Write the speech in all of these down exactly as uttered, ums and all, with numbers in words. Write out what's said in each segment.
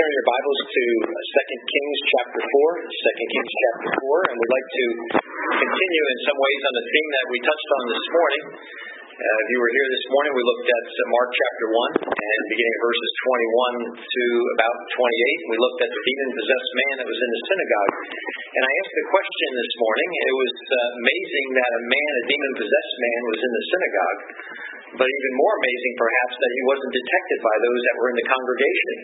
turn your Bibles to Second Kings chapter four, Second Kings chapter four, and we'd like to continue in some ways on the theme that we touched on this morning. Uh, if you were here this morning, we looked at uh, Mark chapter one, and beginning of verses twenty-one to about twenty-eight, we looked at the demon-possessed man that was in the synagogue. And I asked the question this morning. It was uh, amazing that a man, a demon-possessed man, was in the synagogue, but even more amazing, perhaps, that he wasn't detected by those that were in the congregation.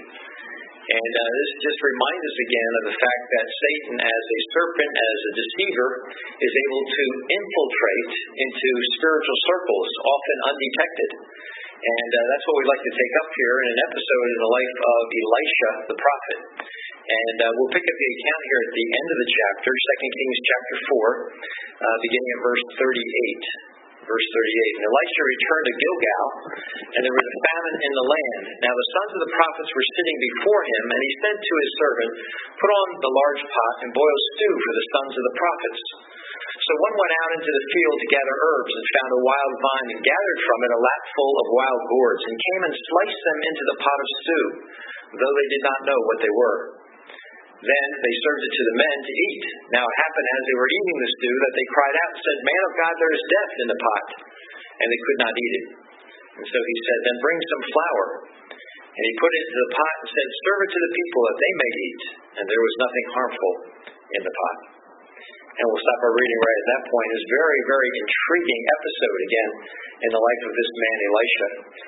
And uh, this just reminds us again of the fact that Satan, as a serpent, as a deceiver, is able to infiltrate into spiritual circles, often undetected. And uh, that's what we'd like to take up here in an episode in the life of Elisha, the prophet. And uh, we'll pick up the account here at the end of the chapter, Second Kings chapter four, uh, beginning at verse thirty-eight. Verse thirty-eight, and Elisha returned to Gilgal, and there was a famine in the land. Now the sons of the prophets were sitting before him, and he said to his servant, "Put on the large pot and boil stew for the sons of the prophets." So one went out into the field to gather herbs, and found a wild vine, and gathered from it a lapful of wild gourds, and came and sliced them into the pot of stew, though they did not know what they were. Then they served it to the men to eat. Now it happened as they were eating the stew that they cried out and said, "Man of God, there is death in the pot." And they could not eat it. And so he said, "Then bring some flour." And he put it into the pot and said, "Serve it to the people that they may eat." And there was nothing harmful in the pot. And we'll stop our reading right at that point. It's a very, very intriguing episode again in the life of this man, Elisha.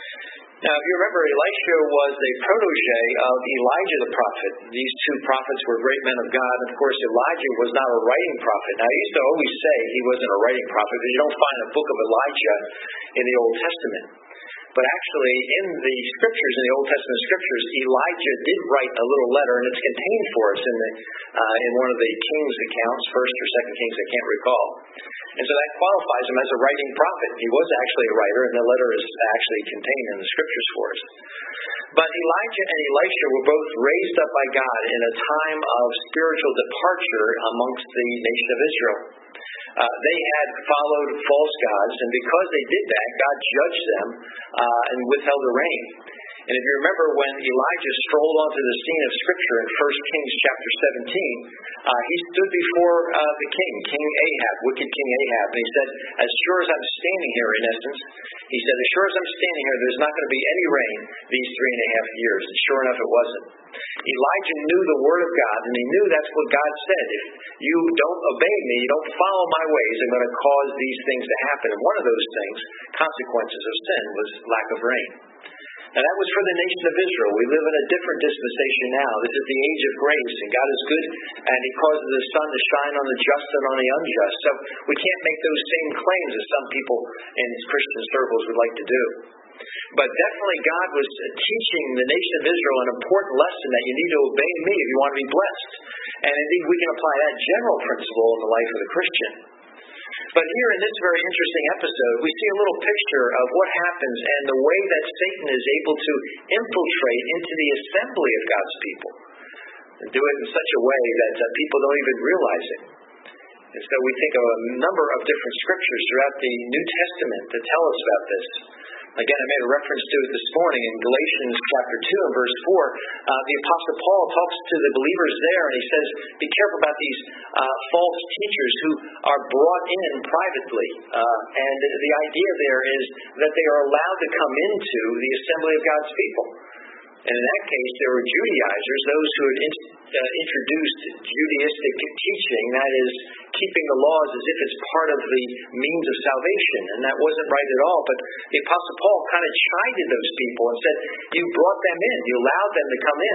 Now, if you remember, Elisha was a protege of Elijah the prophet. These two prophets were great men of God. And of course, Elijah was not a writing prophet. Now, I used to always say he wasn't a writing prophet because you don't find a book of Elijah in the Old Testament. But actually, in the scriptures, in the Old Testament scriptures, Elijah did write a little letter, and it's contained for us in the uh, in one of the Kings accounts, First or Second Kings, I can't recall. And so that qualifies him as a writing prophet. He was actually a writer, and the letter is actually contained in the scriptures for us. But Elijah and Elisha were both raised up by God in a time of spiritual departure amongst the nation of Israel. Uh, they had followed false gods, and because they did that, God judged them uh, and withheld the rain. And if you remember when Elijah strolled onto the scene of Scripture in First Kings chapter seventeen, uh, he stood before uh, the king, King Ahab, wicked King Ahab, and he said, "As sure as I'm standing here," in essence, he said, "as sure as I'm standing here, there's not going to be any rain these three and a half years." And sure enough, it wasn't. Elijah knew the word of God, and he knew that's what God said. If you don't obey me, you don't follow my ways, I'm going to cause these things to happen. And one of those things, consequences of sin, was lack of rain. Now that was for the nation of Israel. We live in a different dispensation now. This is the age of grace, and God is good, and He causes the sun to shine on the just and on the unjust. So we can't make those same claims as some people in Christian circles would like to do. But definitely God was teaching the nation of Israel an important lesson that you need to obey me if you want to be blessed. And indeed we can apply that general principle in the life of the Christian. But here in this very interesting episode, we see a little picture of what happens and the way that Satan is able to infiltrate into the assembly of God's people and do it in such a way that uh, people don't even realize it. And so we think of a number of different scriptures throughout the New Testament that tell us about this. Again, I made a reference to it this morning in Galatians chapter two and verse four. Uh, the Apostle Paul talks to the believers there, and he says, "Be careful about these uh, false teachers who are brought in privately." Uh, and the idea there is that they are allowed to come into the assembly of God's people. And in that case, there were Judaizers, those who had in, uh, introduced Judaistic teaching, that is, keeping the laws as if it's part of the means of salvation. And that wasn't right at all. But the Apostle Paul kind of chided those people and said, "You brought them in. You allowed them to come in."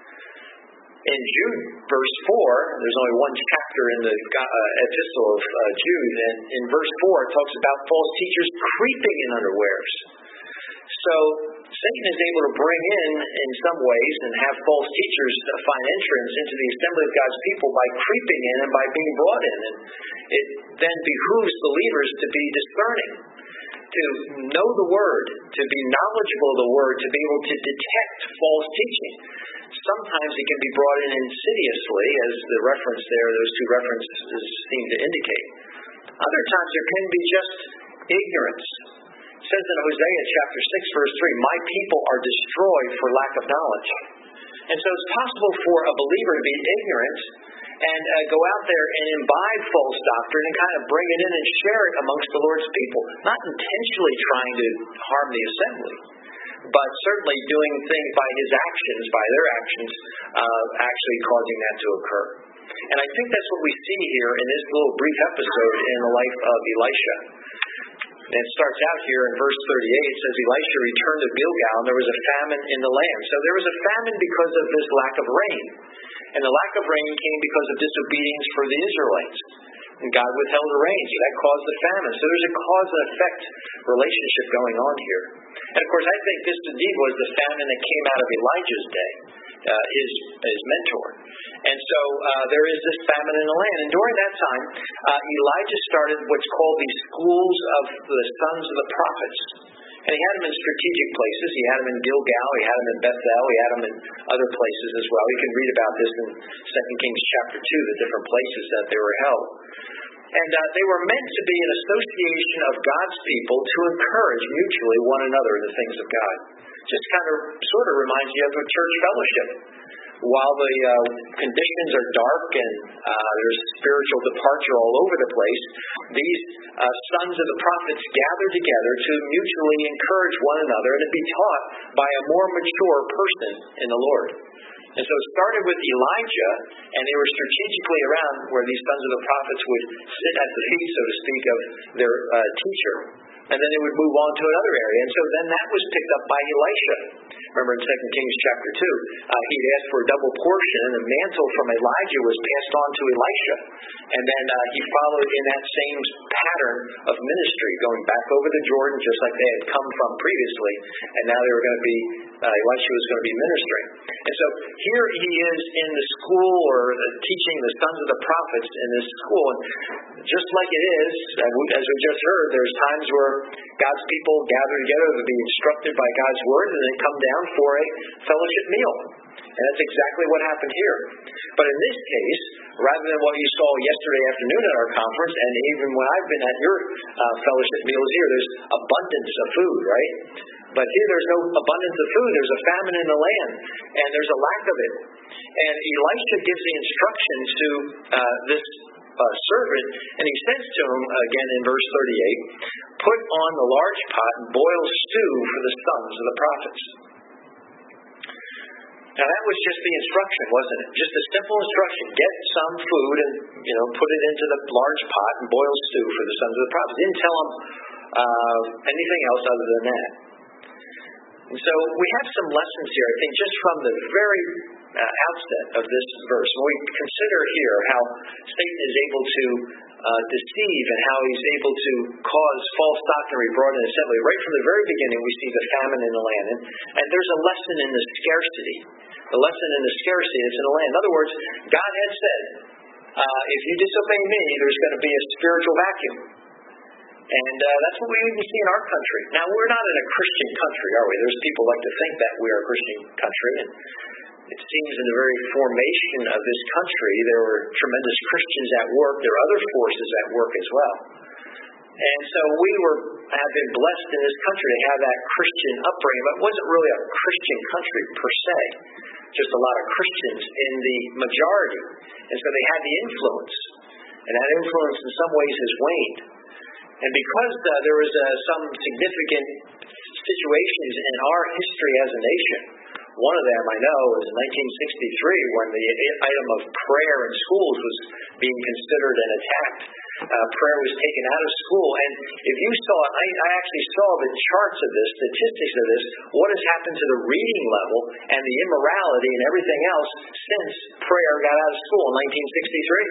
In Jude, verse four, there's only one chapter in the uh, epistle of uh, Jude, and in verse four it talks about false teachers creeping in unawares. So Satan is able to bring in, in some ways, and have false teachers find entrance into the assembly of God's people by creeping in and by being brought in. And it then behooves believers to be discerning, to know the Word, to be knowledgeable of the Word, to be able to detect false teaching. Sometimes it can be brought in insidiously, as the reference there, those two references seem to indicate. Other times there can be just ignorance. It says in Hosea chapter six, verse three, "My people are destroyed for lack of knowledge." And so it's possible for a believer to be ignorant and uh, go out there and imbibe false doctrine and kind of bring it in and share it amongst the Lord's people, not intentionally trying to harm the assembly, but certainly doing things by his actions, by their actions, uh, actually causing that to occur. And I think that's what we see here in this little brief episode in the life of Elisha. And it starts out here in verse thirty-eight. It says, Elisha returned to Gilgal, and there was a famine in the land. So there was a famine because of this lack of rain. And the lack of rain came because of disobedience for the Israelites. And God withheld the rain, so that caused the famine. So there's a cause and effect relationship going on here. And of course, I think this indeed was the famine that came out of Elijah's day, uh, his, his mentor. And so uh, there is this famine in the land. And during that time, uh, Elijah started what's called the schools of the sons of the prophets. And he had them in strategic places. He had them in Gilgal. He had them in Bethel. He had them in other places as well. You can read about this in Second Kings chapter two, the different places that they were held. And uh, they were meant to be an association of God's people to encourage mutually one another in the things of God. Just kind of sort of reminds you of a church fellowship. While the uh, conditions are dark and uh, there's spiritual departure all over the place, these uh, sons of the prophets gather together to mutually encourage one another and to be taught by a more mature person in the Lord. And so it started with Elijah, and they were strategically around where these sons of the prophets would sit at the feet, so to speak, of their uh, teacher. And then they would move on to another area. And so then that was picked up by Elisha. Remember in Second Kings chapter two, uh, he'd asked for a double portion, and the mantle from Elijah was passed on to Elisha. And then uh, he followed in that same pattern of ministry, going back over the Jordan, just like they had come from previously. And now they were going to be, uh, Elisha was going to be ministering. And so here he is in the school, or the teaching the sons of the prophets in this school. And just like it is, as we just heard, there's times where God's people gather together to be instructed by God's word, and then come down for a fellowship meal. And that's exactly what happened here. But in this case, rather than what you saw yesterday afternoon at our conference, and even when I've been at your uh, fellowship meals here, there's abundance of food, right? But here there's no abundance of food. There's a famine in the land, and there's a lack of it. And Elisha gives the instructions to uh, this uh, servant, and he says to him, again in verse thirty-eight, put on the large pot and boil stew for the sons of the prophets. Now that was just the instruction, wasn't it? Just a simple instruction. Get some food and, you know, put it into the large pot and boil stew for the sons of the prophets. Didn't tell them uh, anything else other than that. And so we have some lessons here, I think, just from the very uh, outset of this verse. When we consider here how Satan is able to uh, deceive and how he's able to cause false doctrine to be brought in the assembly. Right from the very beginning, we see the famine in the land. And, and there's a lesson in the scarcity. The lesson in the scarcity that's in the land. In other words, God had said, uh, if you disobey me, there's going to be a spiritual vacuum. And uh, that's what we even see in our country. Now, we're not in a Christian country, are we? There's people like to think that we are a Christian country. And it seems in the very formation of this country, there were tremendous Christians at work. There are other forces at work as well. And so we were have been blessed in this country to have that Christian upbringing. But it wasn't really a Christian country per se. Just a lot of Christians in the majority. And so they had the influence. And that influence in some ways has waned. And because uh, there was uh, some significant situations in our history as a nation, one of them I know was in nineteen sixty-three when the item of prayer in schools was being considered and attacked. Uh, prayer was taken out of school. And if you saw it, I, I actually saw the charts of this, statistics of this, what has happened to the reading level and the immorality and everything else since prayer got out of school in nineteen sixty-three.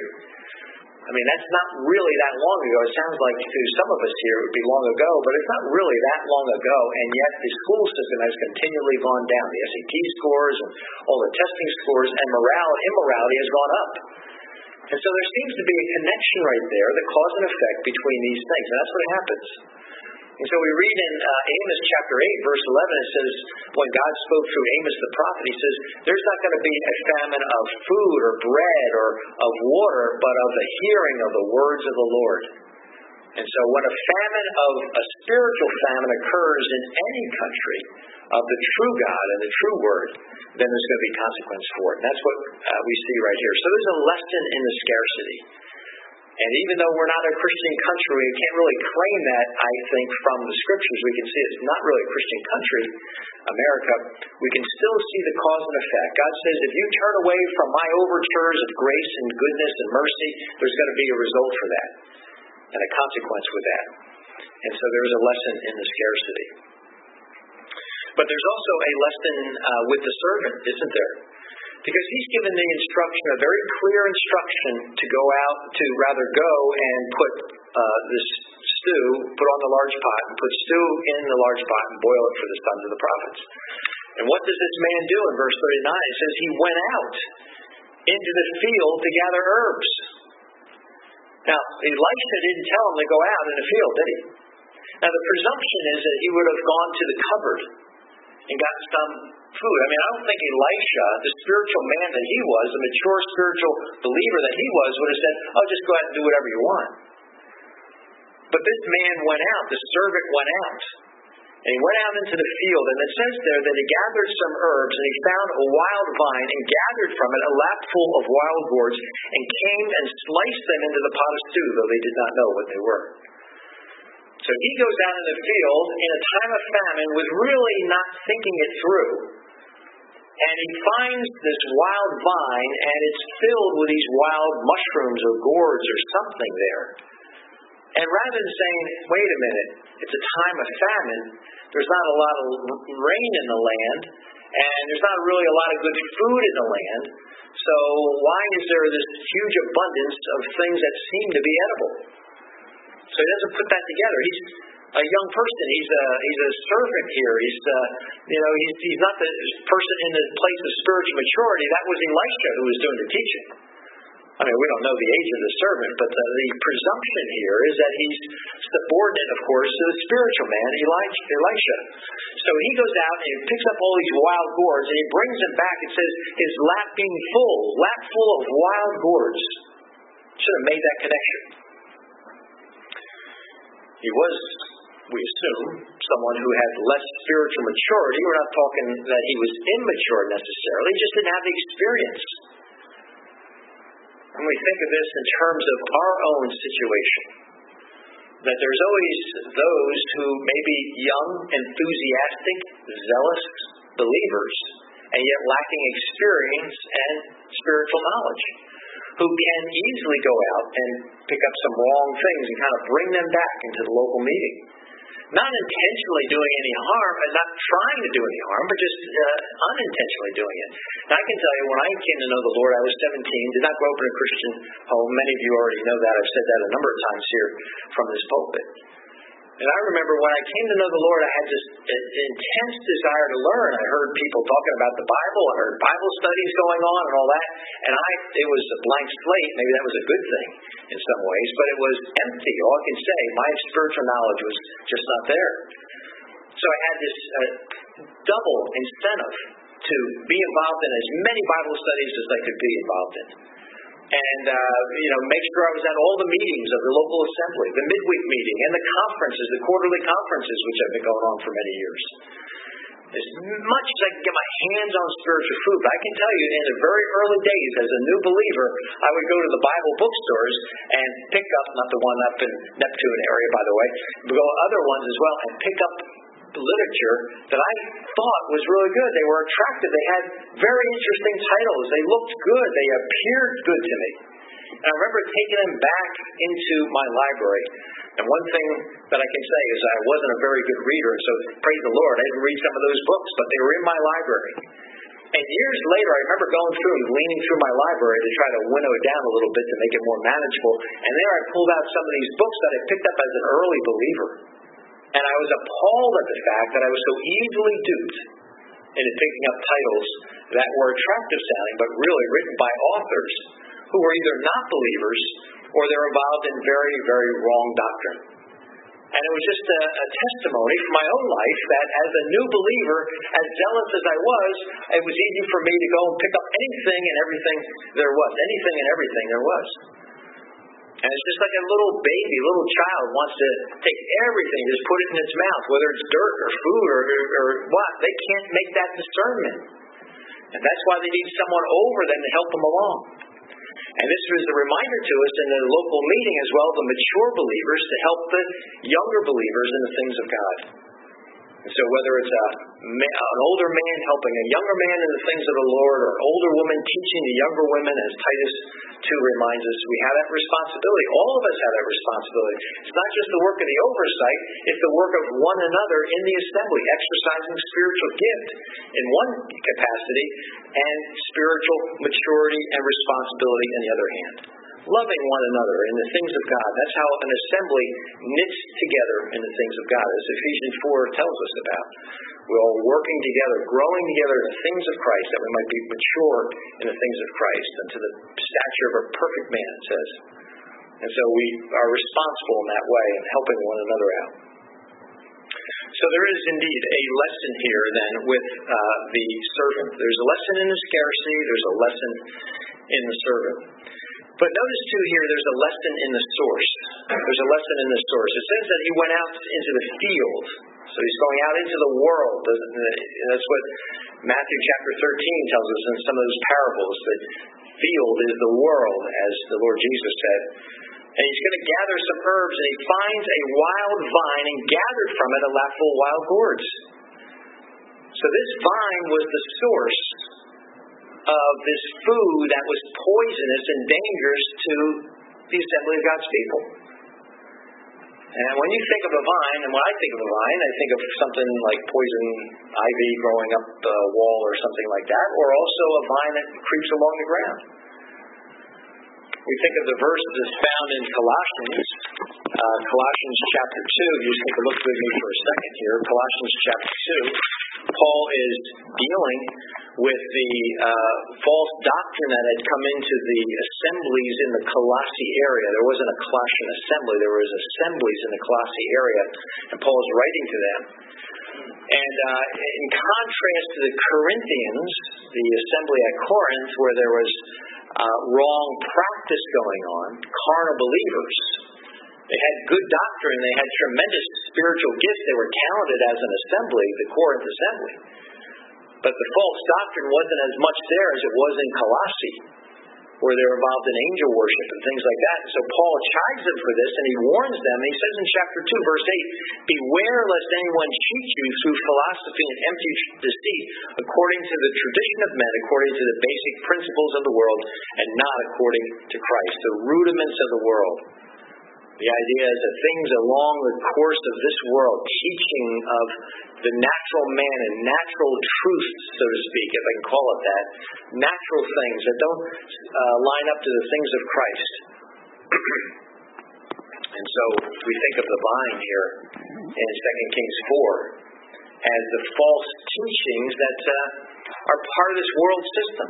I mean, that's not really that long ago. It sounds like to some of us here it would be long ago, but it's not really that long ago, and yet the school system has continually gone down. The S A T scores and all the testing scores, and morale, immorality has gone up. And so there seems to be a connection right there, the cause and effect between these things, and that's what happens. And so we read in uh, Amos chapter eight, verse eleven, it says, when God spoke through Amos the prophet, he says, there's not going to be a famine of food or bread or of water, but of the hearing of the words of the Lord. And so when a famine of a spiritual famine occurs in any country of the true God and the true Word, then there's going to be consequence for it. And that's what uh, we see right here. So there's a lesson in the scarcity. And even though we're not a Christian country, we can't really claim that, I think, from the Scriptures. We can see it's not really a Christian country, America. We can still see the cause and effect. God says, if you turn away from my overtures of grace and goodness and mercy, there's going to be a result for that and a consequence with that. And so there's a lesson in the scarcity. But there's also a lesson uh, with the servant, isn't there? Because he's given the instruction, a very clear instruction to go out, to rather go and put uh, this stew, put on the large pot, and put stew in the large pot and boil it for the sons of the prophets. And what does this man do in verse thirty-nine? It says he went out into the field to gather herbs. Now, Elisha didn't tell him to go out in the field, did he? Now, the presumption is that he would have gone to the cupboard and got some food. I mean, I don't think Elisha, the spiritual man that he was, the mature spiritual believer that he was, would have said, oh, just go out and do whatever you want. But this man went out, the servant went out, and he went out into the field, and it says there that he gathered some herbs, and he found a wild vine, and gathered from it a lapful of wild gourds, and came and sliced them into the pot of stew, though they did not know what they were. So he goes out in the field in a time of famine with really not thinking it through. And he finds this wild vine, and it's filled with these wild mushrooms or gourds or something there. And rather than saying, wait a minute, it's a time of famine, there's not a lot of rain in the land, and there's not really a lot of good food in the land, so why is there this huge abundance of things that seem to be edible? So he doesn't put that together. He's a young person. He's a he's a servant here. He's uh, you know he's he's not the person in the place of spiritual maturity. That was Elisha who was doing the teaching. I mean, we don't know the age of the servant, but the, the presumption here is that he's subordinate, of course, to the spiritual man, Elijah, Elisha. So he goes out and he picks up all these wild gourds and he brings them back. It says his lap being full, lap full of wild gourds. Should have made that connection. He was, we assume, someone who had less spiritual maturity. We're not talking that he was immature necessarily. He just didn't have the experience. And we think of this in terms of our own situation. That there's always those who may be young, enthusiastic, zealous believers, and yet lacking experience and spiritual knowledge, who can easily go out and pick up some wrong things and kind of bring them back into the local meeting. Not intentionally doing any harm, and not trying to do any harm, but just uh, unintentionally doing it. Now, I can tell you, when I came to know the Lord, I was seventeen, did not grow up in a Christian home. Many of you already know that. I've said that a number of times here from this pulpit. And I remember when I came to know the Lord, I had this intense desire to learn. I heard people talking about the Bible. I heard Bible studies going on and all that. And I, it was a blank slate. Maybe that was a good thing in some ways, but it was empty. All I can say, my spiritual knowledge was just not there. So I had this uh, double incentive to be involved in as many Bible studies as I could be involved in. And, uh, you know, make sure I was at all the meetings of the local assembly, the midweek meeting, and the conferences, the quarterly conferences, which have been going on for many years. As much as I can get my hands on spiritual food. But I can tell you, in the very early days, as a new believer, I would go to the Bible bookstores and pick up, not the one up in Neptune area, by the way, but go to other ones as well, and pick up literature that I thought was really good. They were attractive. They had very interesting titles. They looked good. They appeared good to me. And I remember taking them back into my library. And one thing that I can say is I wasn't a very good reader, and so praise the Lord, I didn't read some of those books, but they were in my library. And years later, I remember going through and leaning through my library to try to winnow it down a little bit to make it more manageable. And there I pulled out some of these books that I picked up as an early believer. And I was appalled at the fact that I was so easily duped into picking up titles that were attractive sounding, but really written by authors who were either not believers or they're involved in very, very wrong doctrine. And it was just a, a testimony from my own life that as a new believer, as zealous as I was, it was easy for me to go and pick up anything and everything there was. Anything and everything there was. And it's just like a little baby, a little child wants to take everything, just put it in its mouth, whether it's dirt or food or, or, or what. They can't make that discernment. And that's why they need someone over them to help them along. And this was a reminder to us in the local meeting as well, the mature believers, to help the younger believers in the things of God. And so whether it's a, an older man helping a younger man in the things of the Lord, or an older woman teaching the younger women, as Titus two reminds us, we have that responsibility. All of us have that responsibility. It's not just the work of the oversight, it's the work of one another in the assembly, exercising spiritual gift in one capacity, and spiritual maturity and responsibility in the other hand. Loving one another in the things of God. That's how an assembly knits together in the things of God, as Ephesians four tells us about. We're all working together, growing together in the things of Christ, that we might be mature in the things of Christ, unto the stature of a perfect man, it says. And so we are responsible in that way, in helping one another out. So there is indeed a lesson here then with uh, the servant. There's a lesson in the scarcity, there's a lesson in the servant. But notice too here, there's a lesson in the source. There's a lesson in the source. It says that he went out into the field. So he's going out into the world. That's what Matthew chapter thirteen tells us in some of those parables, that field is the world, as the Lord Jesus said. And he's going to gather some herbs, and he finds a wild vine and gathered from it a lapful of wild gourds. So this vine was the source of this food that was poisonous and dangerous to the assembly of God's people. And when you think of a vine, and when I think of a vine, I think of something like poison ivy growing up the wall or something like that, or also a vine that creeps along the ground. We think of the verse that's found in Colossians, uh, Colossians chapter two. You just take a look with me for a second here. Colossians chapter two. Paul is dealing with the uh, false doctrine that had come into the assemblies in the Colossae area. There wasn't a Colossian assembly. There was assemblies in the Colossae area. And Paul is writing to them. And uh, in contrast to the Corinthians, the assembly at Corinth, where there was uh, wrong practice going on, carnal believers, they had good doctrine, they had tremendous spiritual gifts, they were talented as an assembly, the Corinth assembly. But the false doctrine wasn't as much there as it was in Colossae, where they were involved in angel worship and things like that. So Paul chides them for this, and he warns them. He says in chapter two, verse eight, "Beware lest anyone cheat you through philosophy and empty deceit, according to the tradition of men, according to the basic principles of the world, and not according to Christ." The rudiments of the world. The idea is that things along the course of this world, teaching of the natural man and natural truth, so to speak, if I can call it that, natural things that don't uh, line up to the things of Christ. And so we think of the vine here in Second Kings four as the false teachings that uh, are part of this world system.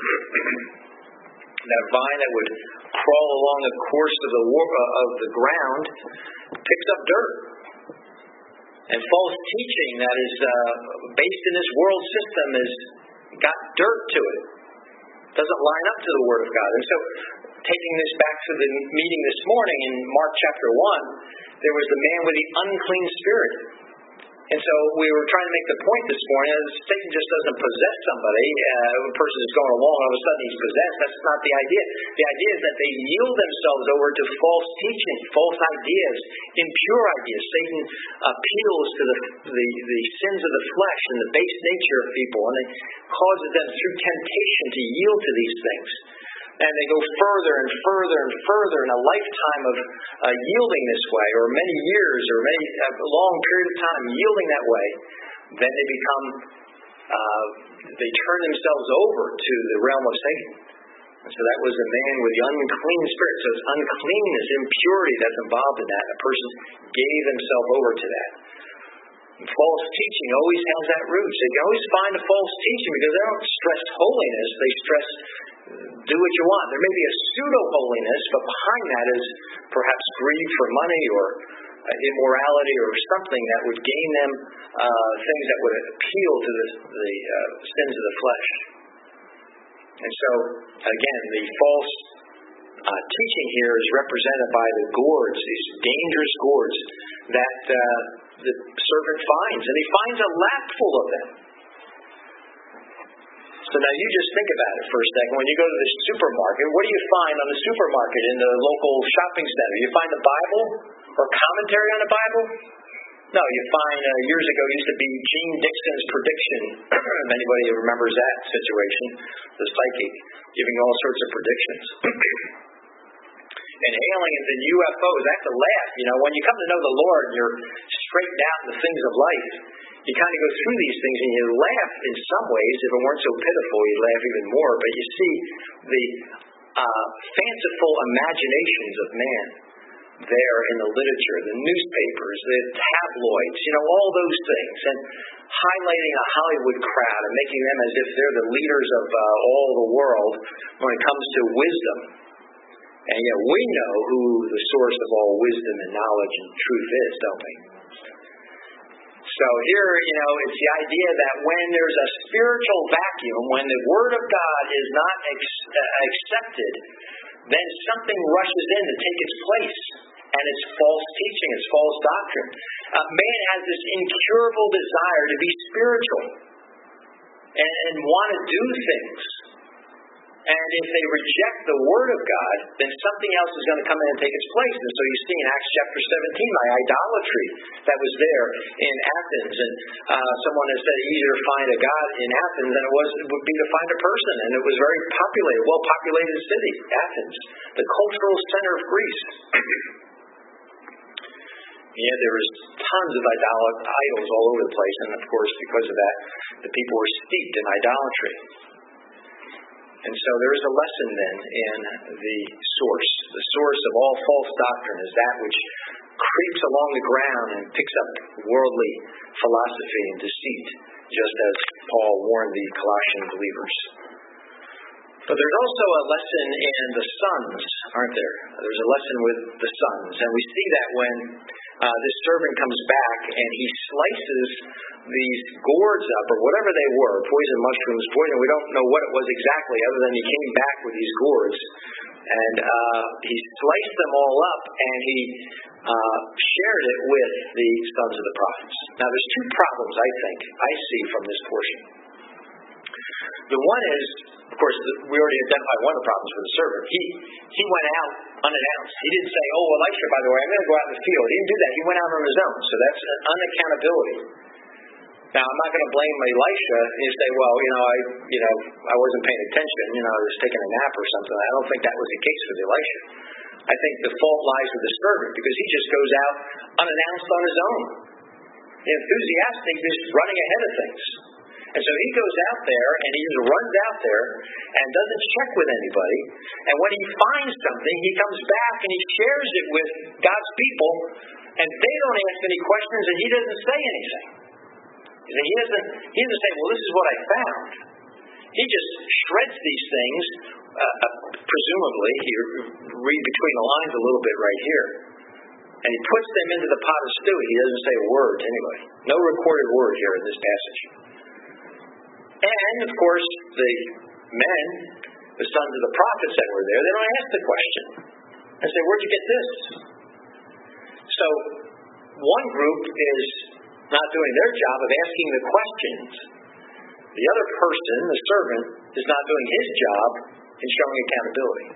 That vine that would crawl along the course of the uh, of the ground picks up dirt. And false teaching that is uh, based in this world system has got dirt to it. Doesn't line up to the Word of God. And so, taking this back to the meeting this morning in Mark chapter one, there was the man with the unclean spirit. And so we were trying to make the point this morning that Satan just doesn't possess somebody. Uh, a person is going along, all of a sudden he's possessed. That's not the idea. The idea is that they yield themselves over to false teaching, false ideas, impure ideas. Satan appeals to the, the, the sins of the flesh and the base nature of people, and it causes them through temptation to yield to these things. And they go further and further and further in a lifetime of uh, yielding this way, or many years, or many a long period of time yielding that way. Then they become, uh, they turn themselves over to the realm of Satan. And so that was a man with the unclean spirit. So it's uncleanness, impurity that's involved in that. A person gave himself over to that. And false teaching always has that root. So you can always find a false teaching because they don't stress holiness. They stress do what you want. There may be a pseudo-holiness, but behind that is perhaps greed for money or immorality or something that would gain them uh, things that would appeal to the, the uh, sins of the flesh. And so, again, the false uh, teaching here is represented by the gourds, these dangerous gourds that uh, the servant finds, and he finds a lap full of them. So now you just think about it for a second. When you go to the supermarket, what do you find on the supermarket in the local shopping center? You find a Bible or commentary on the Bible? No, you find, uh, years ago, used to be Gene Dixon's prediction. If anybody remembers that situation, the psychic, giving all sorts of predictions. And aliens and U F Os, I have to laugh. You know, when you come to know the Lord and you're straightened out in the things of life, you kind of go through these things and you laugh in some ways. If it weren't so pitiful, you'd laugh even more. But you see the uh, fanciful imaginations of man there in the literature, the newspapers, the tabloids, you know, all those things, and highlighting a Hollywood crowd and making them as if they're the leaders of uh, all the world when it comes to wisdom. And yet we know who the source of all wisdom and knowledge and truth is, don't we? So here, you know, it's the idea that when there's a spiritual vacuum, when the Word of God is not ex- uh, accepted, then something rushes in to take its place. And it's false teaching, it's false doctrine. Uh, man has this incurable desire to be spiritual and, and want to do things. And if they reject the Word of God, then something else is going to come in and take its place. And so you see in Acts chapter seventeen, my idolatry that was there in Athens. And uh, someone has said easier to find a God in Athens than it was it would be to find a person. And it was very populated, well-populated city, Athens, the cultural center of Greece. Yeah, there was tons of idol- idols all over the place. And of course, because of that, the people were steeped in idolatry. And so there is a lesson then in the source. The source of all false doctrine is that which creeps along the ground and picks up worldly philosophy and deceit, just as Paul warned the Colossian believers. But there's also a lesson in the sons, aren't there? There's a lesson with the sons. And we see that when uh, this servant comes back and he slices these gourds up, or whatever they were, poison mushrooms, poison, we don't know what it was exactly, other than he came back with these gourds. And uh, he sliced them all up, and he uh, shared it with the sons of the prophets. Now, there's two problems, I think, I see from this portion. The one is, of course, we already identified one of the problems with the servant. He he went out unannounced. He didn't say, oh, Elisha, by the way, I'm going to go out in the field. He didn't do that. He went out on his own. So that's an unaccountability. Now, I'm not going to blame Elisha and say, well, you know, I you know, I wasn't paying attention. You know, I was taking a nap or something. I don't think that was the case with Elisha. I think the fault lies with the servant because he just goes out unannounced on his own. Enthusiastic, just running ahead of things. And so he goes out there and he just runs out there and doesn't check with anybody. And when he finds something, he comes back and he shares it with God's people. And they don't ask any questions and he doesn't say anything. He doesn't, he doesn't say, well, this is what I found. He just shreds these things. Uh, presumably, you read between the lines a little bit right here. And he puts them into the pot of stew. He doesn't say a word to anybody. No recorded word here in this passage. And, of course, the men, the sons of the prophets that were there, they don't ask the question. They say, where'd you get this? So, one group is not doing their job of asking the questions. The other person, the servant, is not doing his job in showing accountability.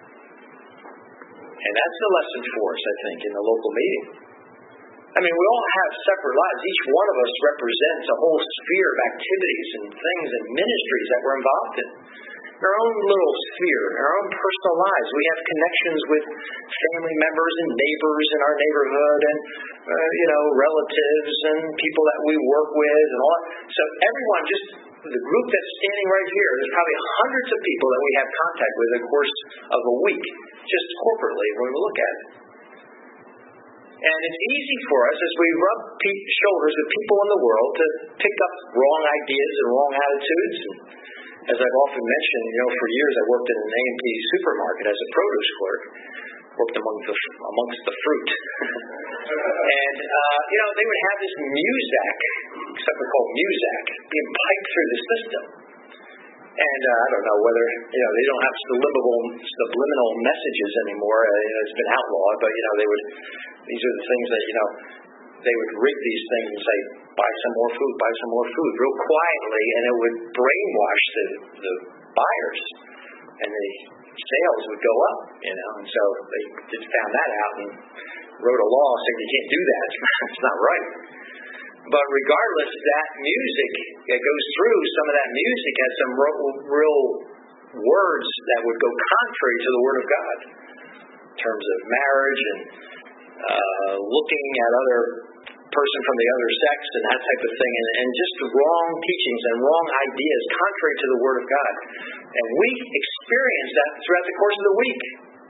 And that's the lesson for us, I think, in the local meeting. I mean, we all have separate lives. Each one of us represents a whole sphere of activities and things and ministries that we're involved in. In our own little sphere, in our own personal lives. We have connections with family members and neighbors in our neighborhood and, uh, you know, relatives and people that we work with and all that. So everyone, just the group that's standing right here, there's probably hundreds of people that we have contact with in the course of a week, just corporately when we look at it. And it's easy for us as we rub pe- shoulders with people in the world to pick up wrong ideas and wrong attitudes. And as I've often mentioned, you know, for years I worked in an A and P supermarket as a produce clerk, worked among the, amongst the fruit. and, uh, you know, they would have this Muzak, something called Muzak, being piped through the system. And uh, I don't know whether, you know, they don't have subliminal, subliminal messages anymore. Uh, you know, it's been outlawed, but, you know, they would, these are the things that, you know, they would rig these things and say, buy some more food, buy some more food, real quietly, and it would brainwash the, the buyers. And the sales would go up, you know, and so they just found that out and wrote a law saying you can't do that. It's not right. But regardless, that music that goes through, some of that music has some real, real words that would go contrary to the Word of God in terms of marriage and uh, looking at other person from the other sex and that type of thing, and, and just wrong teachings and wrong ideas contrary to the Word of God. And we experience that throughout the course of the week.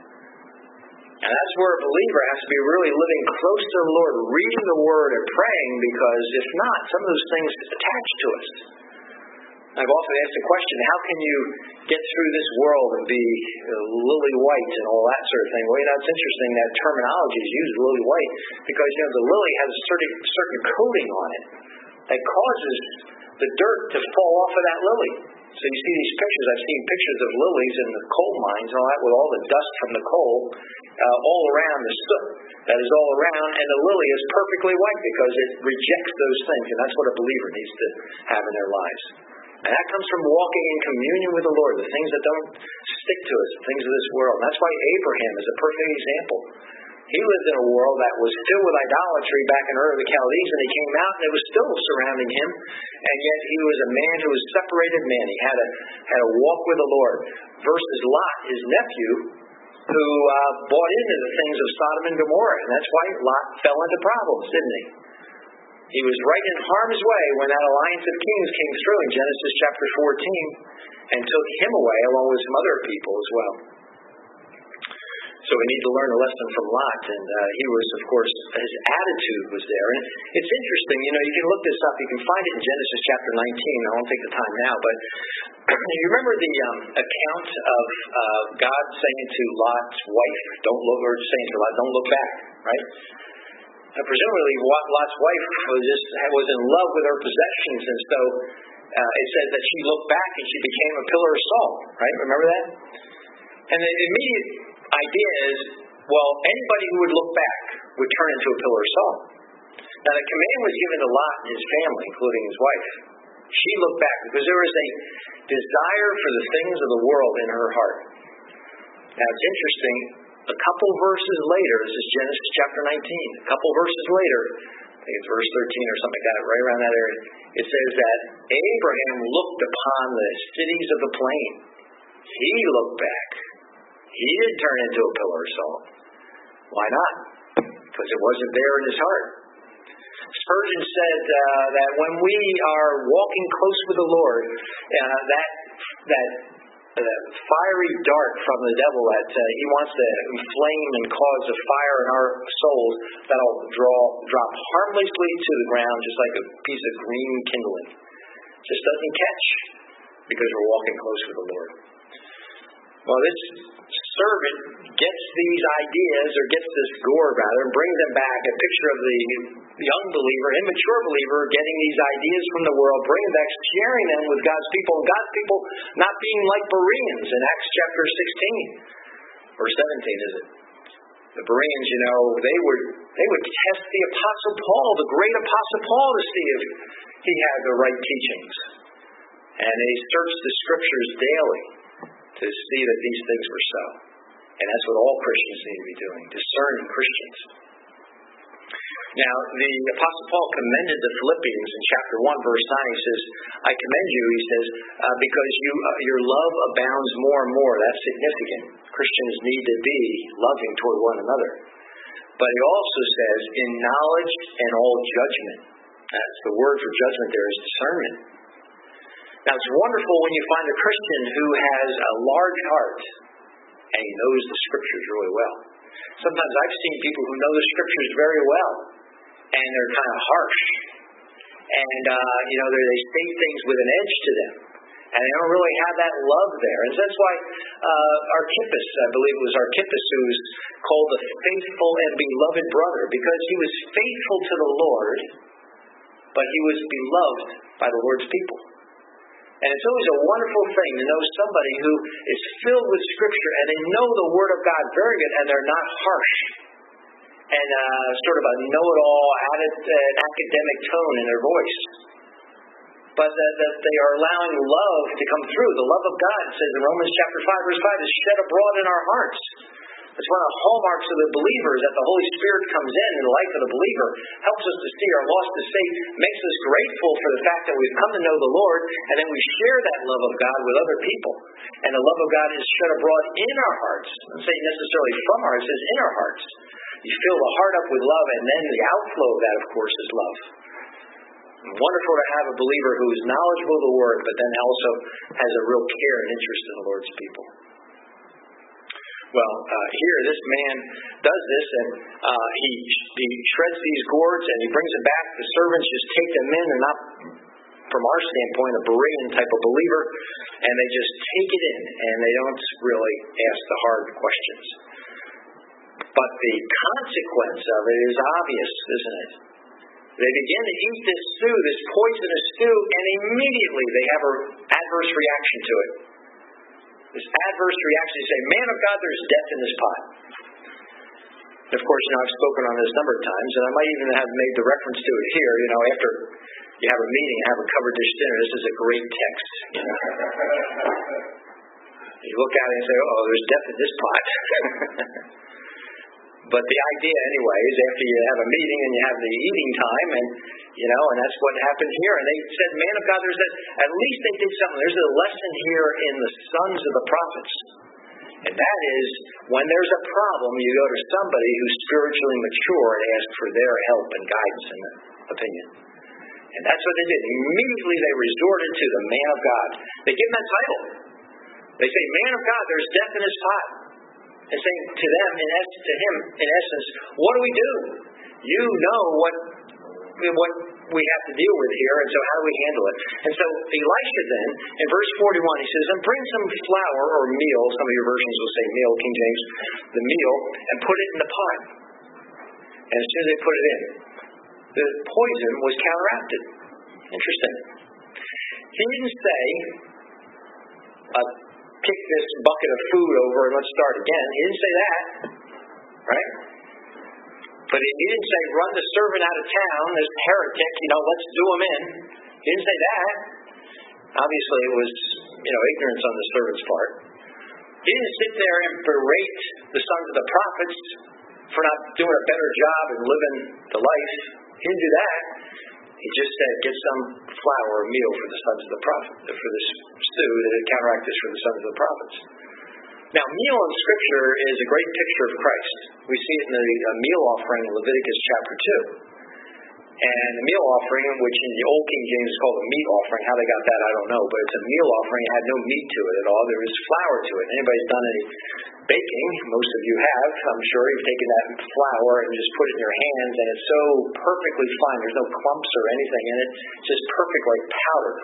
And that's where a believer has to be really living close to the Lord, reading the Word and praying, because if not, some of those things attach to us. I've often asked the question, how can you get through this world and be lily white and all that sort of thing? Well, you know, it's interesting that terminology is used, lily white, because, you know, the lily has a certain, certain coating on it that causes the dirt to fall off of that lily. So you see these pictures. I've seen pictures of lilies in the coal mines and all that with all the dust from the coal uh, all around, the soot that is all around, and the lily is perfectly white because it rejects those things, and that's what a believer needs to have in their lives. And that comes from walking in communion with the Lord, the things that don't stick to us, the things of this world. And that's why Abraham is a perfect example. He lived in a world that was filled with idolatry back in Ur of the Chaldees, and he came out and it was still surrounding him. And yet he was a man who was a separated man. He had a had a walk with the Lord. Versus Lot, his nephew, who uh, bought into the things of Sodom and Gomorrah. And that's why Lot fell into problems, didn't he? He was right in harm's way when that alliance of kings came through in Genesis chapter fourteen and took him away along with some other people as well. So we need to learn a lesson from Lot, and uh, he was, of course, his attitude was there. And it's interesting, you know, you can look this up, you can find it in Genesis chapter nineteen. I won't take the time now, but you remember the um, account of uh, God saying to Lot's wife, don't look, or saying to Lot, don't look back, right? And presumably Lot's wife was just was in love with her possessions, and so uh, it says that she looked back and she became a pillar of salt, right? Remember that? And the immediate idea is, well, anybody who would look back would turn into a pillar of salt. Now, the command was given to Lot and his family, including his wife. She looked back because there was a desire for the things of the world in her heart. Now, it's interesting. A couple verses later, this is Genesis chapter nineteen, a couple verses later, I think it's verse thirteen or something like that, right around that area, it says that Abraham looked upon the cities of the plain. He looked back. He didn't turn into a pillar of salt. Why not? Because it wasn't there in his heart. Spurgeon said uh, that when we are walking close with the Lord, uh, that that uh, fiery dart from the devil that uh, he wants to inflame and cause a fire in our souls that'll draw drop harmlessly to the ground, just like a piece of green kindling. Just doesn't catch because we're walking close with the Lord. Well, this servant gets these ideas, or gets this gourd rather, and brings them back, a picture of the young believer, immature believer, getting these ideas from the world, bringing them back, sharing them with God's people, and God's people not being like Bereans in Acts chapter sixteen, or seventeen, is it? The Bereans, you know, they would they would test the Apostle Paul, the great Apostle Paul, to see if he had the right teachings. And they searched the Scriptures daily to see that these things were so. And that's what all Christians need to be doing, discerning Christians. Now, the Apostle Paul commended the Philippians in chapter one, verse nine. He says, I commend you, he says, uh, because you uh, your love abounds more and more. That's significant. Christians need to be loving toward one another. But he also says, in knowledge and all judgment. That's the word for judgment there is discernment. Now, it's wonderful when you find a Christian who has a large heart and he knows the Scriptures really well. Sometimes I've seen people who know the Scriptures very well, and they're kind of harsh. And, uh, you know, they say things with an edge to them. And they don't really have that love there. And so that's why uh, Archippus, I believe it was Archippus, who was called the faithful and beloved brother, because he was faithful to the Lord, but he was beloved by the Lord's people. And it's always a wonderful thing to know somebody who is filled with Scripture and they know the Word of God very good and they're not harsh and uh, sort of a know-it-all, added uh, academic tone in their voice. But that, that they are allowing love to come through. The love of God, it says in Romans chapter five, verse five, is shed abroad in our hearts. It's one of the hallmarks of the believer is that the Holy Spirit comes in in the life of the believer, helps us to see our lost estate, makes us grateful for the fact that we've come to know the Lord, and then we share that love of God with other people. And the love of God is shed abroad in our hearts. I don't say necessarily from our hearts, it says in our hearts. You fill the heart up with love, and then the outflow of that, of course, is love. Wonderful to have a believer who is knowledgeable of the Word, but then also has a real care and interest in the Lord's people. Well, uh, here this man does this, and uh, he he shreds these gourds, and he brings them back. The servants just take them in. They're not, from our standpoint, a Berean type of believer, and they just take it in, and they don't really ask the hard questions. But the consequence of it is obvious, isn't it? They begin to eat this stew, this poisonous stew, and immediately they have an adverse reaction to it. This adverse reaction, they say, man of God, there's death in this pot. And of course, you know, I've spoken on this a number of times, and I might even have made the reference to it here. You know, after you have a meeting and have a covered dish dinner, this is a great text. You know? You look at it and say, oh, there's death in this pot. But the idea, anyway, is after you have a meeting and you have the eating time, and you know, and that's what happened here. And they said, "Man of God, there's a, at least they did something. There's a lesson here in the sons of the prophets, and that is when there's a problem, you go to somebody who's spiritually mature and ask for their help and guidance and opinion." And that's what they did. Immediately, they resorted to the man of God. They give him that title. They say, "Man of God, there's death in his pot." And saying to them, in essence, to him, in essence, what do we do? You know what, what we have to deal with here, and so how do we handle it? And so Elisha then, in verse forty-one, he says, and bring some flour or meal, some of your versions will say meal, King James, the meal, and put it in the pot. And as soon as they put it in, the poison was counteracted. Interesting. He didn't say, uh, kick this bucket of food over and let's start again. He didn't say that, right? But he didn't say run the servant out of town, this heretic, you know, let's do him in. He didn't say that. Obviously it was, you know, ignorance on the servant's part. He didn't sit there and berate the sons of the prophets for not doing a better job and living the life. He didn't do that. He just said, get some flour or meal for the sons of the prophet, for this stew that it counteract this for the sons of the prophets. Now, meal in Scripture is a great picture of Christ. We see it in the uh, meal offering in Leviticus chapter two. And the meal offering, which in the Old King James is called a meat offering, how they got that I don't know, but it's a meal offering. It had no meat to it at all. There was flour to it. Anybody's done any baking, most of you have, I'm sure you've taken that flour and just put it in your hands, and it's so perfectly fine. There's no clumps or anything in it. It's just perfect like powder.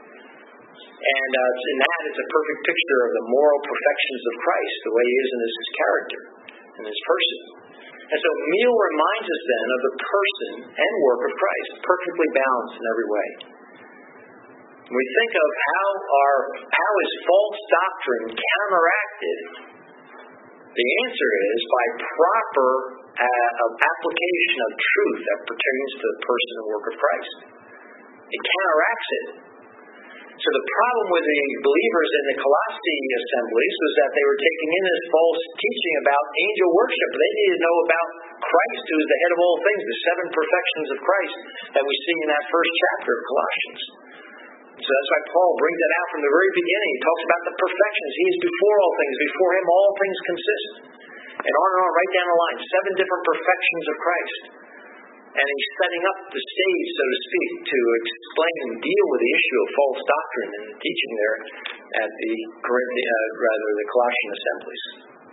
And uh, in that, it's a perfect picture of the moral perfections of Christ, the way he is in his character, in his person. And so meal reminds us then of the person and work of Christ, perfectly balanced in every way. When we think of how our how is false doctrine counteracted, the answer is by proper uh, application of truth that pertains to the person and work of Christ. It counteracts it. So the problem with the believers in the Colossae assemblies was that they were taking in this false teaching about angel worship. They needed to know about Christ, who is the head of all things, the seven perfections of Christ that we see in that first chapter of Colossians. So that's why Paul brings that out from the very beginning. He talks about the perfections. He is before all things. Before him all things consist. And on and on, right down the line. Seven different perfections of Christ. And he's setting up the stage, so to speak, to explain and deal with the issue of false doctrine and the teaching there at the Corinthian, uh, rather the Colossian assemblies.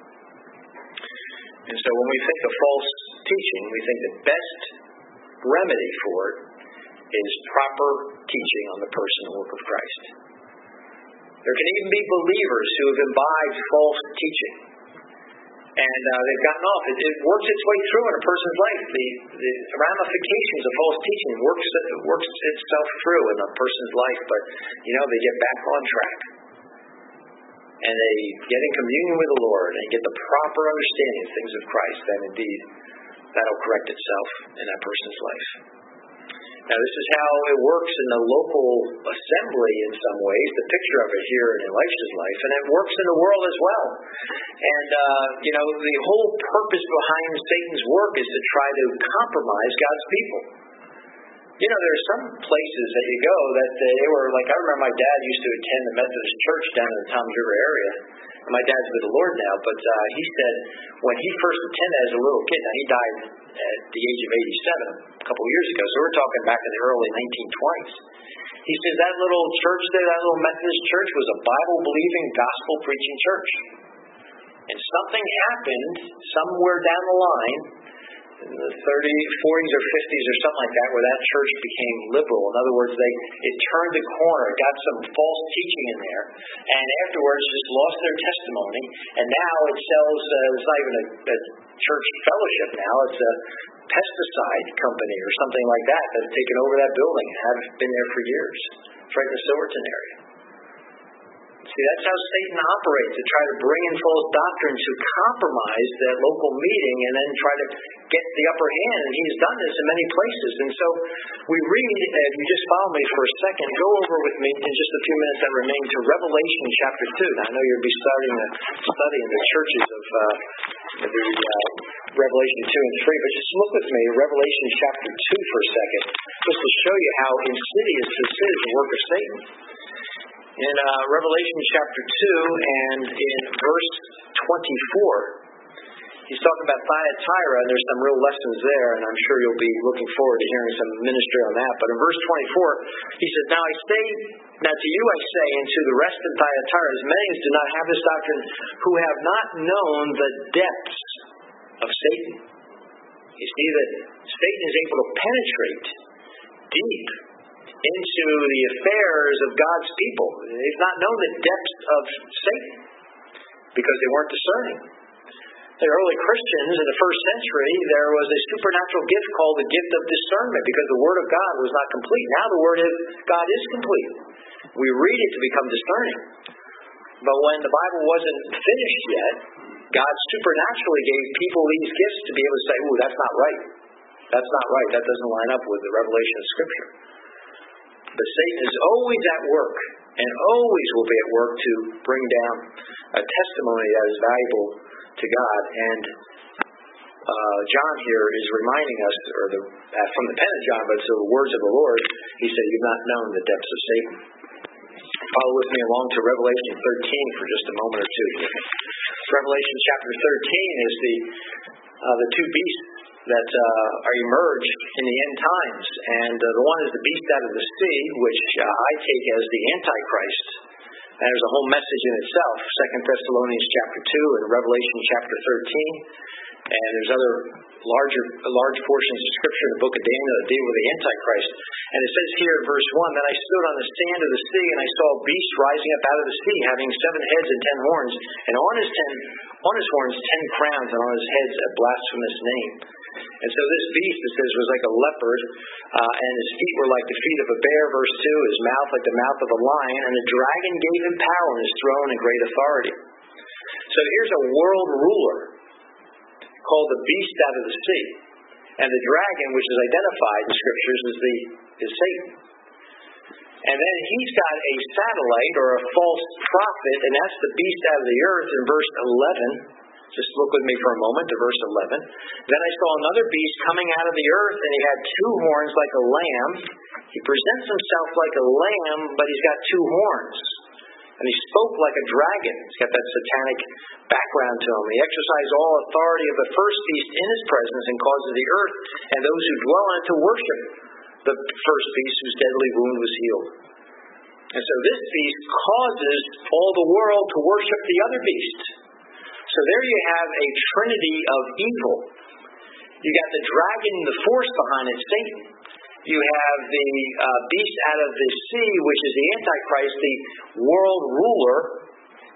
And so when we think of false teaching, we think the best remedy for it is proper teaching on the person and work of Christ. There can even be believers who have imbibed false teaching. And uh, they've gotten off. It, it works its way through in a person's life. The, the ramifications of false teaching works works itself through in a person's life, but you know they get back on track, and they get in communion with the Lord and get the proper understanding of things of Christ. Then indeed, that'll correct itself in that person's life. Now, this is how it works in the local assembly in some ways, the picture of it here in Elisha's life, and it works in the world as well. And, uh, you know, the whole purpose behind Satan's work is to try to compromise God's people. You know, there are some places that you go that they were, like, I remember my dad used to attend the Methodist church down in the Toms River area. And my dad's with the Lord now, but uh, he said when he first attended as a little kid, now he died at the age of eighty-seven a couple of years ago, so we're talking back in the early nineteen twenties. He said that little church there, that little Methodist church, was a Bible-believing, gospel-preaching church. And something happened somewhere down the line, in the thirties, forties, or fifties, or something like that, where that church became liberal. In other words, they it turned the corner, it got some false teaching in there, and afterwards just lost their testimony. And now it sells, uh, it's not even a, a church fellowship now, it's a pesticide company or something like that that's taken over that building and have been there for years. It's right in the Silverton area. See, that's how Satan operates, to try to bring in false doctrine to compromise that local meeting and then try to get the upper hand. And he's done this in many places. And so we read, if you just follow me for a second, go over with me in just a few minutes that remain to Revelation chapter two. Now, I know you'll be starting a study in the churches of uh, the uh, Revelation two and three, but just look with me at Revelation chapter two for a second, just to show you how insidious this is, the work of Satan. In uh, Revelation chapter two and in verse twenty-four, he's talking about Thyatira, and there's some real lessons there, and I'm sure you'll be looking forward to hearing some ministry on that. But in verse twenty-four, he says, Now I say, now to you I say, and to the rest of Thyatira, as many as do not have this doctrine, who have not known the depths of Satan. You see that Satan is able to penetrate deep into the affairs of God's people. They've not known the depths of Satan because they weren't discerning. The early Christians in the first century, there was a supernatural gift called the gift of discernment because the Word of God was not complete. Now the Word of God is complete. We read it to become discerning. But when the Bible wasn't finished yet, God supernaturally gave people these gifts to be able to say, ooh, that's not right. That's not right. That doesn't line up with the revelation of Scripture. But Satan is always at work and always will be at work to bring down a testimony that is valuable to God. And uh, John here is reminding us, or the, uh, from the pen of John, but to the words of the Lord, he said, You've not known the depths of Satan. Follow with me along to Revelation thirteen for just a moment or two. Revelation chapter thirteen is the uh, the two beasts that uh, are emerged in the end times. And uh, the one is the beast out of the sea, which uh, I take as the Antichrist. And there's a whole message in itself, Second Thessalonians chapter two and Revelation chapter thirteen. And there's other larger, large portions of Scripture in the book of Daniel that deal with the Antichrist. And it says here in verse one, Then I stood on the sand of the sea, and I saw a beast rising up out of the sea, having seven heads and ten horns, and on his ten on his horns ten crowns, and on his heads a blasphemous name. And so this beast, it says, was like a leopard, uh, and his feet were like the feet of a bear, verse two, his mouth like the mouth of a lion, and the dragon gave him power and his throne and great authority. So here's a world ruler called the beast out of the sea. And the dragon, which is identified in Scriptures, is the is Satan. And then he's got a satellite or a false prophet, and that's the beast out of the earth in verse eleven. Just look with me for a moment to verse eleven. Then I saw another beast coming out of the earth, and he had two horns like a lamb. He presents himself like a lamb, but he's got two horns. And he spoke like a dragon. He's got that satanic background to him. He exercised all authority of the first beast in his presence and causes the earth and those who dwell on it to worship the first beast whose deadly wound was healed. And so this beast causes all the world to worship the other beast. So there you have a trinity of evil. You got the dragon, the force behind it, Satan. You have the uh, beast out of the sea, which is the Antichrist, the world ruler.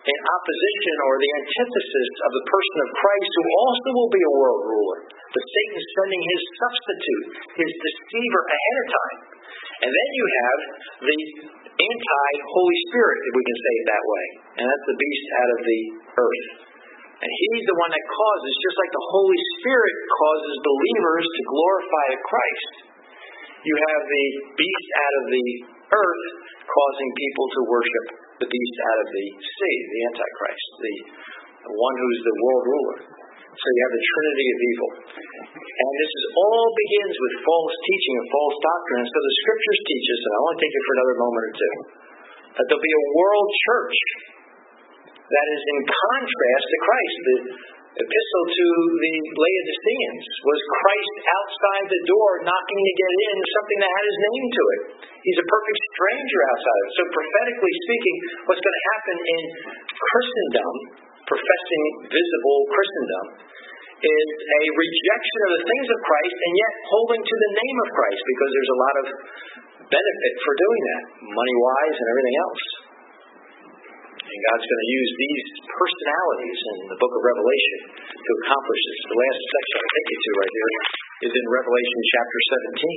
in opposition or the antithesis of the person of Christ, who also will be a world ruler. But Satan is sending his substitute, his deceiver ahead of time. And then you have the anti-Holy Spirit, if we can say it that way. And that's the beast out of the earth. And he's the one that causes, just like the Holy Spirit causes believers to glorify Christ. You have the beast out of the earth causing people to worship the beast out of the sea, the Antichrist, the, the one who's the world ruler. So you have the trinity of evil. And this is all begins with false teaching and false doctrine. And so the scriptures teach us, and I want to take it for another moment or two, that there'll be a world church that is in contrast to Christ. The epistle to the Laodiceans was Christ outside the door knocking to get in, something that had his name to it. He's a perfect stranger outside of it. So prophetically speaking, what's going to happen in Christendom, professing visible Christendom, is a rejection of the things of Christ and yet holding to the name of Christ, because there's a lot of benefit for doing that, money-wise and everything else. And God's going to use these personalities in the book of Revelation to accomplish this. The last section I'll take you to right here is in Revelation chapter seventeen.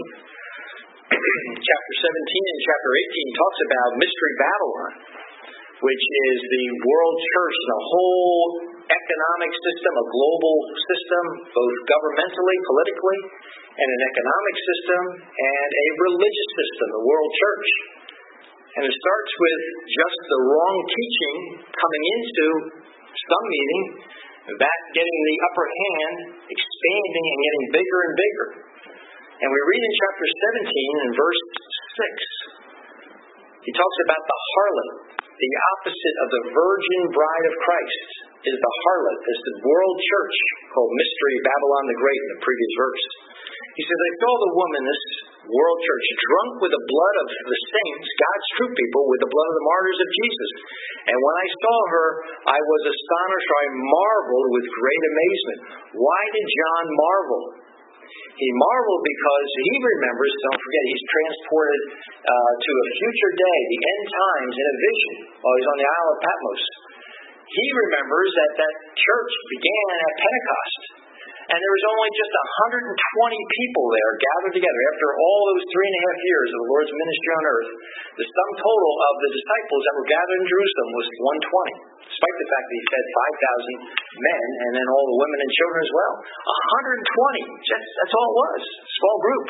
Chapter seventeen and chapter eighteen talks about Mystery Babylon, which is the world church and a whole economic system, a global system, both governmentally, politically, and an economic system, and a religious system, the world church. And it starts with just the wrong teaching coming into some meeting, that getting the upper hand, expanding and getting bigger and bigger. And we read in chapter seventeen in verse six, he talks about the harlot, the opposite of the virgin bride of Christ is the harlot, is the world church called Mystery Babylon the Great in the previous verse. He says, I saw the woman, this world church, drunk with the blood of the saints, God's true people, with the blood of the martyrs of Jesus. And when I saw her, I was astonished, or I marveled with great amazement. Why did John marvel? He marveled because he remembers, don't forget, he's transported uh, to a future day, the end times, in a vision while he's on the Isle of Patmos. He remembers that that church began at Pentecost. And there was only just one hundred twenty people there gathered together. After all those three and a half years of the Lord's ministry on earth, the sum total of the disciples that were gathered in Jerusalem was one hundred twenty, despite the fact that he fed five thousand men and then all the women and children as well. one hundred twenty, just, that's all it was, small group.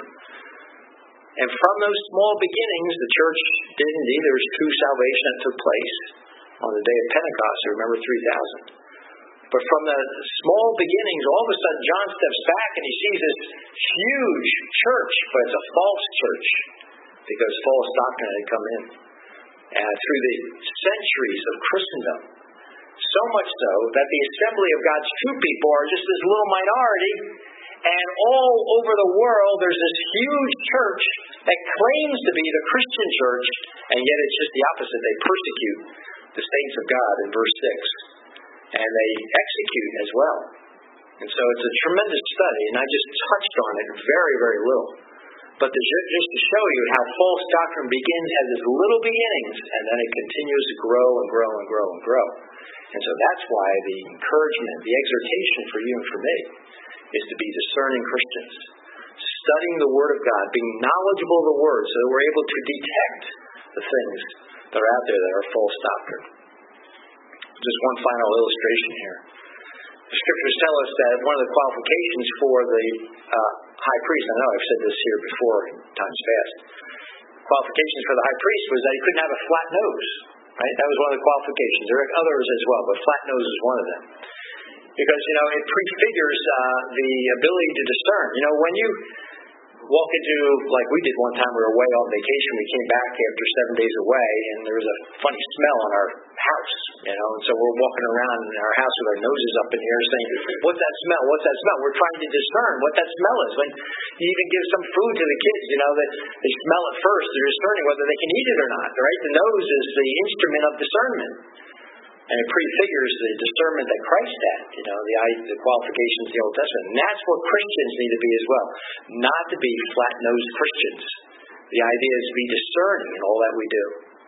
And from those small beginnings, the church did indeed, there was true salvation that took place on the day of Pentecost. I remember three thousand. But from the small beginnings, all of a sudden John steps back and he sees this huge church, but it's a false church because false doctrine had come in. And through the centuries of Christendom, so much so that the assembly of God's true people are just this little minority, and all over the world there's this huge church that claims to be the Christian church, and yet it's just the opposite. They persecute the saints of God in verse six. And they execute as well. And so it's a tremendous study, and I just touched on it very, very little. But to, just to show you how false doctrine begins as its little beginnings, and then it continues to grow and grow and grow and grow. And so that's why the encouragement, the exhortation for you and for me, is to be discerning Christians, studying the Word of God, being knowledgeable of the Word, so that we're able to detect the things that are out there that are false doctrine. Just one final illustration here. The scriptures tell us that one of the qualifications for the uh, high priest, I know I've said this here before in times past, qualifications for the high priest was that he couldn't have a flat nose. Right? That was one of the qualifications. There are others as well, but flat nose is one of them. Because, you know, it prefigures uh, the ability to discern. You know, when you walk into, like we did one time, we were away on vacation, we came back after seven days away, and there was a funny smell in our house, you know, and so we're walking around in our house with our noses up in the air saying, what's that smell, what's that smell? We're trying to discern what that smell is. When you even give some food to the kids, you know, that they smell it first, they're discerning whether they can eat it or not, right? The nose is the instrument of discernment. And it prefigures the discernment that Christ had, you know, the, the qualifications of the Old Testament. And that's what Christians need to be as well. Not to be flat-nosed Christians. The idea is to be discerning in all that we do.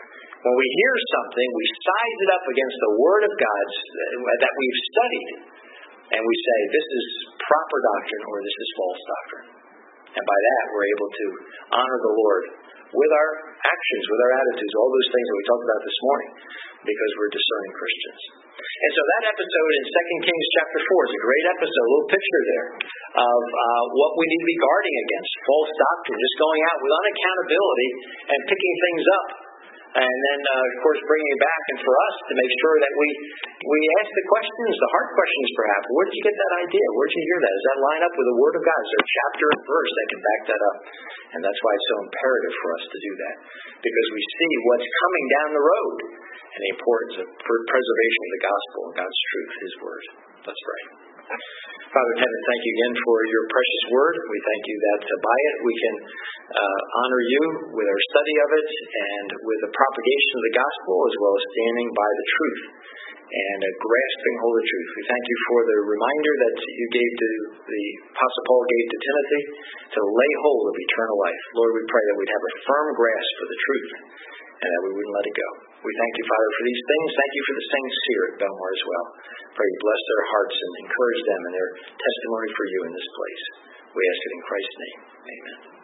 When we hear something, we size it up against the Word of God that we've studied, and we say, this is proper doctrine or this is false doctrine. And by that, we're able to honor the Lord with our actions, with our attitudes, all those things that we talked about this morning, because we're discerning Christians. And so that episode in Second Kings chapter four is a great episode, a little picture there of uh, what we need to be guarding against, false doctrine, just going out with unaccountability and picking things up. And then, uh, of course, bringing it back, and for us to make sure that we we ask the questions, the hard questions perhaps. Where did you get that idea? Where did you hear that? Does that line up with the Word of God? Is there a chapter and verse that can back that up? And that's why it's so imperative for us to do that. Because we see what's coming down the road and the importance of preservation of the gospel and God's truth, His Word. Let's pray. Father in heaven, thank you again for your precious word. We thank you that uh, by it we can uh, honor you with our study of it and with the propagation of the gospel, as well as standing by the truth and uh, grasping hold of truth. We thank you for the reminder that you gave to the Apostle Paul gave to Timothy to lay hold of eternal life. Lord, we pray that we'd have a firm grasp for the truth and that we wouldn't let it go. We thank you, Father, for these things. Thank you for the saints here at Belmar as well. Pray you bless their hearts and encourage them in their testimony for you in this place. We ask it in Christ's name. Amen.